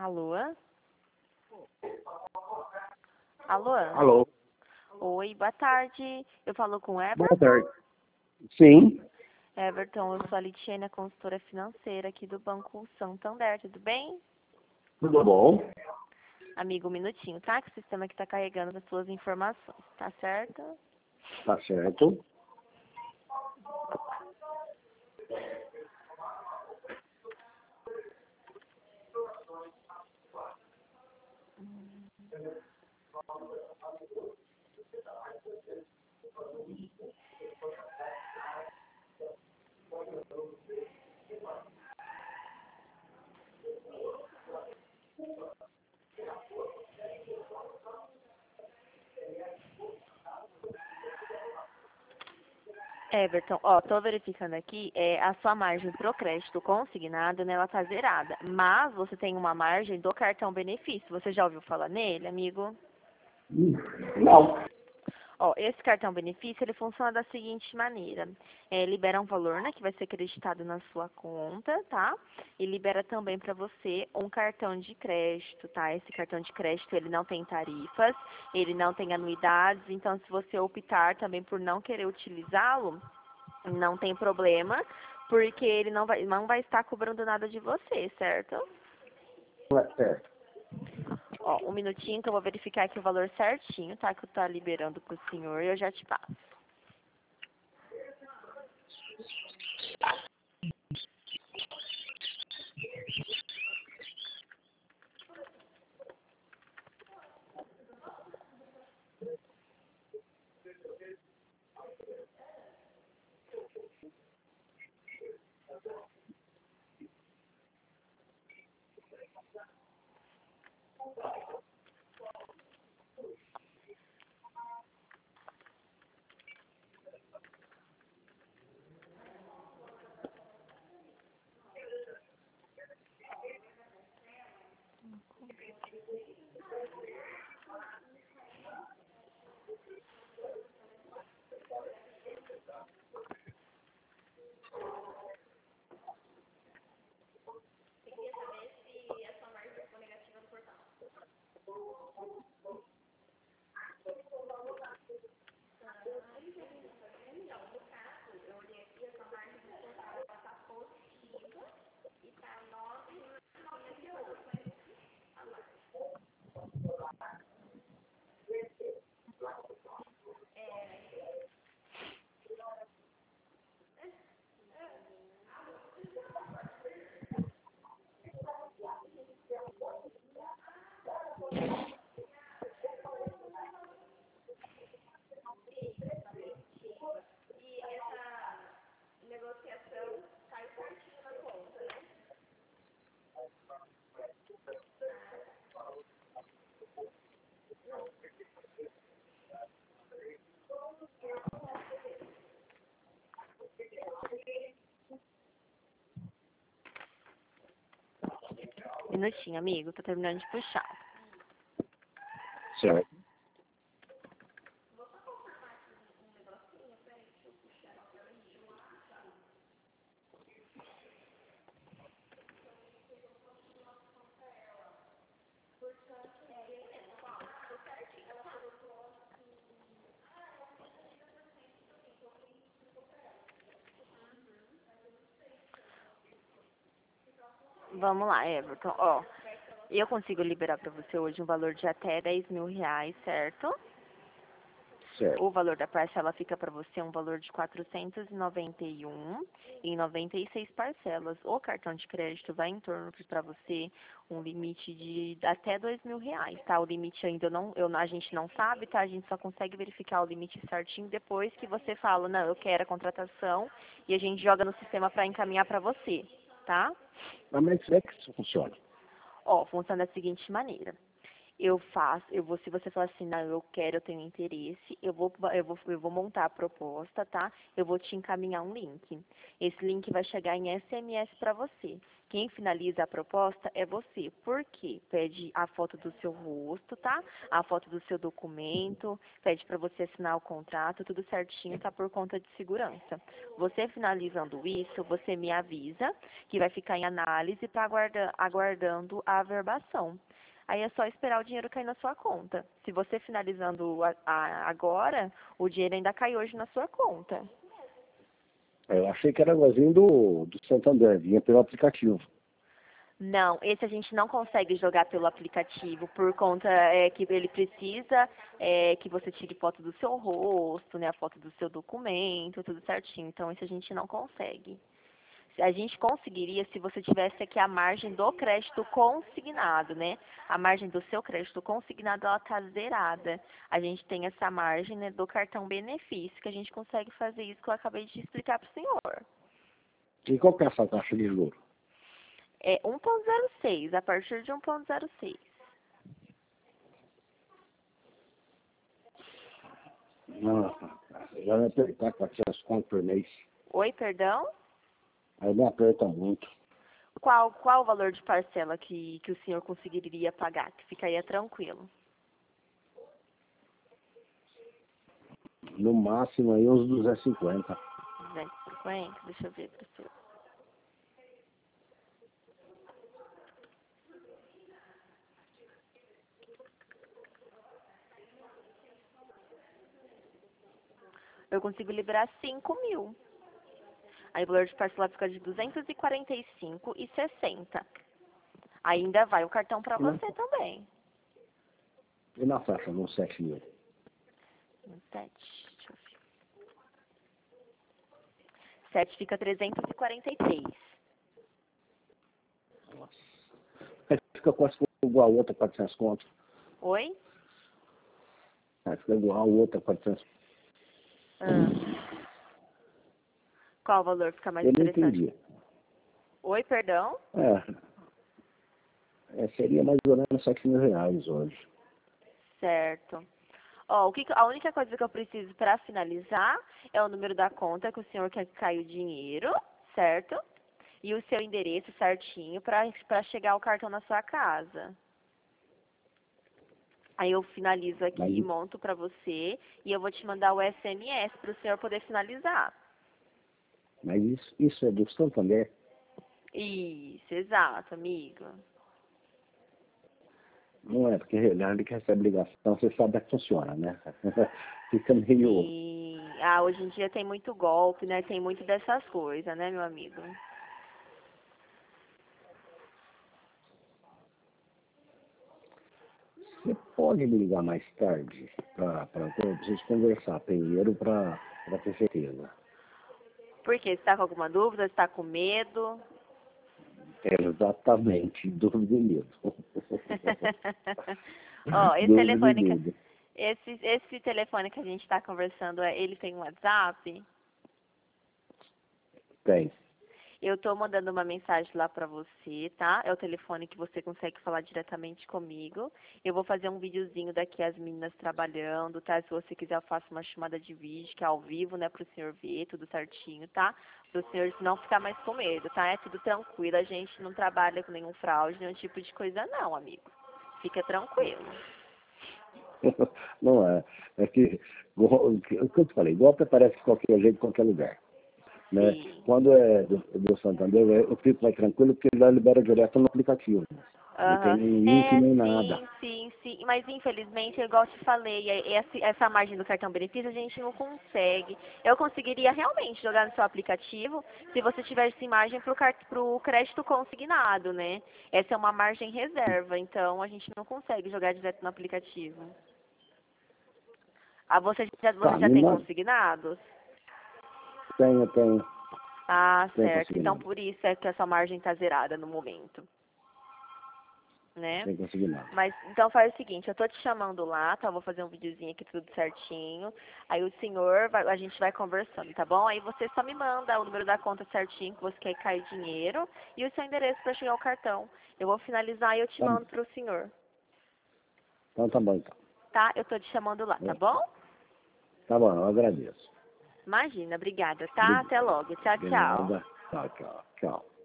Alô? Alô? Alô, Oi, boa tarde. Eu falo com o boa Everton. tarde. Sim, Everton, eu sou a Litiane, a consultora financeira aqui do Banco Santander, tudo bem? tudo bom? Amigo, um minutinho, tá? Que o sistema aqui tá carregando as suas informações, tá certo? Tá certo. Everton, ó, tô verificando aqui, a sua margem pro crédito consignado, né, ela tá zerada. Mas você tem uma margem do cartão benefício. Você já ouviu falar nele, amigo? Não. Ó, esse cartão benefício, ele funciona da seguinte maneira. Libera um valor, né, que vai ser acreditado na sua conta, tá? E libera também para você um cartão de crédito, tá? Esse cartão de crédito, ele não tem tarifas, ele não tem anuidades, então se você optar também por não querer utilizá-lo, não tem problema, porque ele não vai estar cobrando nada de você, certo? É certo. Ó, um minutinho que eu vou verificar aqui o valor certinho, tá? Que eu tô liberando pro senhor e eu já te passo. Minutinho, amigo, tô terminando de puxar. Certo. Vamos lá, Everton. Ó, eu consigo liberar para você hoje um valor de até R$ 10.000, certo? Certo. O valor da parcela fica para você um valor de 491 em 96 parcelas. O cartão de crédito vai em torno para você um limite de até R$ 2.000, tá? O limite ainda não, a gente não sabe, tá? A gente só consegue verificar o limite certinho depois que você fala, não, eu quero a contratação e a gente joga no sistema para encaminhar para você, tá? Mas como é que isso funciona? Ó, funciona da seguinte maneira. Eu faço, se você falar assim, não, eu quero, eu tenho interesse, eu vou montar a proposta, tá? Eu vou te encaminhar um link. Esse link vai chegar em SMS para você. Quem finaliza a proposta é você. Por quê? Pede a foto do seu rosto, tá? A foto do seu documento, pede para você assinar o contrato, tudo certinho, tá? Por conta de segurança. Você finalizando isso, você me avisa que vai ficar em análise para aguardando a averbação. Aí é só esperar o dinheiro cair na sua conta. Se você finalizando agora, o dinheiro ainda cai hoje na sua conta. Eu achei que era igualzinho do Santander, vinha pelo aplicativo. Não, esse a gente não consegue jogar pelo aplicativo por conta que ele precisa que você tire foto do seu rosto, né, a foto do seu documento, tudo certinho. Então, esse a gente não consegue. A gente conseguiria se você tivesse aqui a margem do crédito consignado, né? A margem do seu crédito consignado, ela está zerada. A gente tem essa margem, né, do cartão benefício, que a gente consegue fazer isso que eu acabei de explicar para o senhor. E qual que é essa taxa de juros? É 1,06, a partir de 1,06. Nossa, já me apertar 400 conto por mês. Oi, perdão? Aí me aperta muito. Qual o valor de parcela que o senhor conseguiria pagar, que ficaria tranquilo? No máximo aí uns 250. 250? Deixa eu ver para o senhor. Eu consigo liberar 5.000. Aí o valor de parcela fica de 245,60. Ainda vai o cartão para você também. E na faixa, nos 7 mil? 7, deixa eu ver. 7 fica 343. Nossa. Aí fica quase igual a outra 400 conto. Oi? Aí fica igual a outra 400. Ah. Qual o valor fica mais Eu não interessante? entendi. Oi, perdão? Seria mais ou menos 7 mil reais hoje. Certo. Ó, a única coisa que eu preciso para finalizar é o número da conta que o senhor quer que caia o dinheiro, certo? E o seu endereço certinho para chegar o cartão na sua casa. Aí eu finalizo aqui, Mas, monto para você e eu vou te mandar o SMS para o senhor poder finalizar. mas isso é do Santander? Isso, exato, amigo. Não é, porque ele que recebe ligação, você sabe como é que funciona, né? Fica meio... Sim. Ah, hoje em dia tem muito golpe, né? Tem muito dessas coisas, né, meu amigo? Você pode me ligar mais tarde para eu preciso conversar primeiro para ter certeza. Por quê? Você está com alguma dúvida? Você está com medo? Exatamente, dúvida e medo. Ó, Dúvida e medo. esse telefone que a gente está conversando, ele tem um WhatsApp? Tem. Eu estou mandando uma mensagem lá para você, tá? É o telefone que você consegue falar diretamente comigo. Eu vou fazer um videozinho daqui as meninas trabalhando, tá? Se você quiser, eu faço uma chamada de vídeo, que é ao vivo, né? Para o senhor ver tudo certinho, tá? Para o senhor não ficar mais com medo, tá? É tudo tranquilo. A gente não trabalha com nenhum fraude, nenhum tipo de coisa, não, amigo. Fica tranquilo. Não é. É que, o que eu te falei, golpe aparece de qualquer jeito, em qualquer lugar. Né? Sim. Quando é do Santander, eu fico mais tranquilo porque ele libera direto no aplicativo. Não tem Aham. nem link, É, nem nada. sim, sim, sim. Mas infelizmente, igual eu te falei, essa margem do cartão benefício a gente não consegue. Eu conseguiria realmente jogar no seu aplicativo se você tivesse margem para o crédito consignado, né? Essa é uma margem reserva, então a gente não consegue jogar direto no aplicativo. Ah, você Tá, já me tem manda. consignados? Tenho Ah, certo. Então consignado. por isso é que essa margem está zerada no momento, né? Tenho consignado. Mas, então faz o seguinte, eu tô te chamando lá, tá? Eu vou fazer um videozinho aqui tudo certinho. Aí o senhor, a gente vai conversando, tá bom? Aí você só me manda o número da conta certinho que você quer cair dinheiro e o seu endereço para chegar o cartão. Eu vou finalizar e eu te Tá, mando pro senhor. Então tá bom, então. Tá? Eu tô te chamando lá, tá bom? Tá bom, eu agradeço. Imagina, obrigada, tá? Até logo. Tchau, tchau. Obrigada. Tchau, tchau. Tchau.